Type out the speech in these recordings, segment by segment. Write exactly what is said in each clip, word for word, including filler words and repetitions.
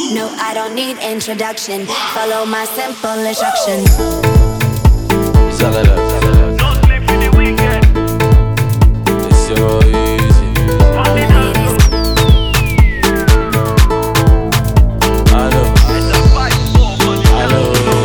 No, I don't need introduction. Follow my simple instruction. Zagada, Zagada. No sleep for the weekend. It's so easy. Monday night. I know, It's a fight for money. I know.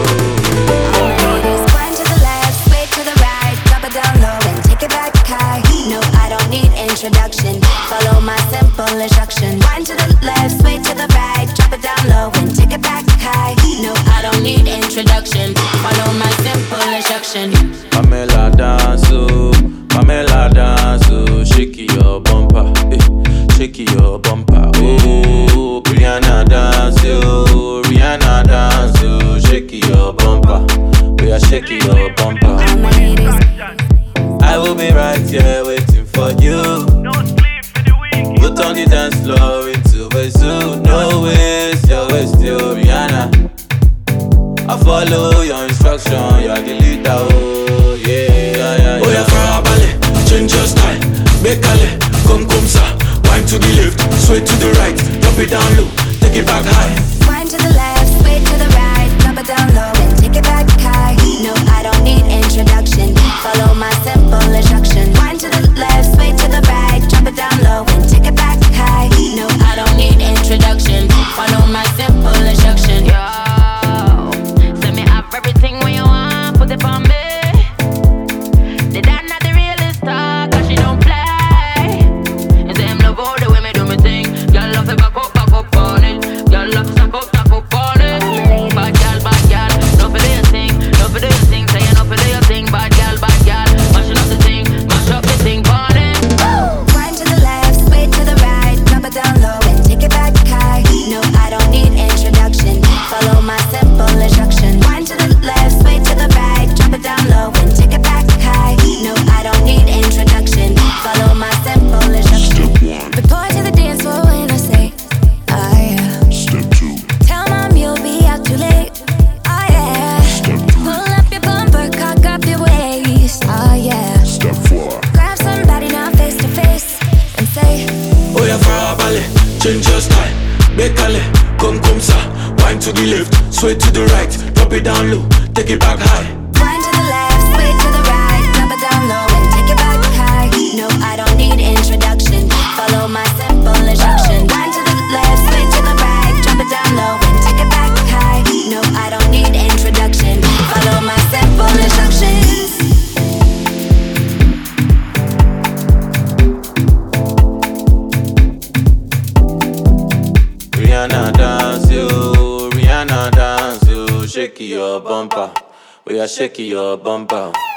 Ladies, wind to the left, sway to the right, drop it down low and take it back high. No, I don't need introduction. Follow my simple instruction. Wind to the left, sway to the right, drop it down low and take it back high. No, I don't need introduction. Follow my simple instruction. Pamela dance, oh, Pamela dance, oh, shake your bumper, eh, shake your bumper, oh, Rihanna dance, oh, Rihanna dance, oh, shake your bumper, we are shaking your bumper. All my ladies, I will be right here waiting for you. No sleep for the weekend. Put on the dance floor into a zoo. No waste, your waist, still Rihanna. I follow your instruction, you're the leader, oh yeah, yeah, yeah. Oh yeah, for a ballet, change your style. Make a leg, come come sa. Wind to the left, sway to the right. Drop it down low, take it back high. wind to the left, sway to the right, drop it down low and take it back high. No, I don't need introduction. Follow my simple instruction. Wind to the left, sway to the right, drop it down low and take it back high. No, I don't need introduction. Follow my simple instruction. Yo, send me up everything when you want, put it on me. The dad not the realest talk, cause she don't play. And say him love all the way me do me thing. Girl love it back up, back up on it. Girl love it stack up, stack up on it. Bad girl, bad girl, no for do your thing, no for do your thing. Say you no for do your thing. Bad girl, bad girl, mashing up the thing, mash up the thing on it. Wind to the left, sway to the right, drop it down low and take it back high. No, I don't need introduction. Follow my simple instruction. Wind to the left, sway to the right, drop it down low and take it back high. No, I don't need introduction. Follow my simple instruction. Report to the dance floor when I say, oh yeah. Step two, Tell mom you'll be out too late. Oh yeah. step three, Pull up your bumper, cock up your waist. Oh yeah. step four. Grab somebody now face to face and say, Oh yeah, for a ballet, change your style. Make a leg, come come sa. Wind to the left, sway to the right. Drop it down low, take it back high. wind to the left, sway to the right, drop it down low and take it back high. No, I don't need introduction. Follow my simple instruction. Wind to the left, sway to the right, drop it down low and take it back high. No, I don't need introduction. Follow my simple instructions. Rihanna dance, yo, Rihanna dance, yo, shake your bumper, we are shaking your bumper.